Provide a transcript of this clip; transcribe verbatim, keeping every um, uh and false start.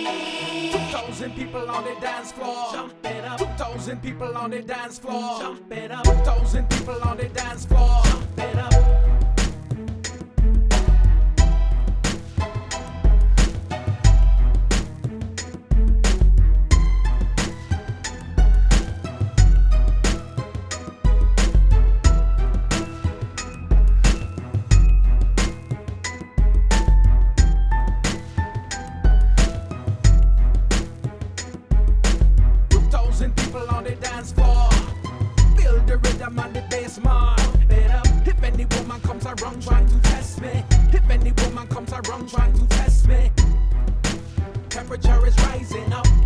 thousand people on the dance floor. Jump it up. two thousand people on the dance floor. Jump it up. two thousand people on the dance floor. Jump it up. People on the dance floor, feel the rhythm and the bass, man. It up. If any woman comes around trying to test me, if any woman comes around trying to test me, temperature is rising up.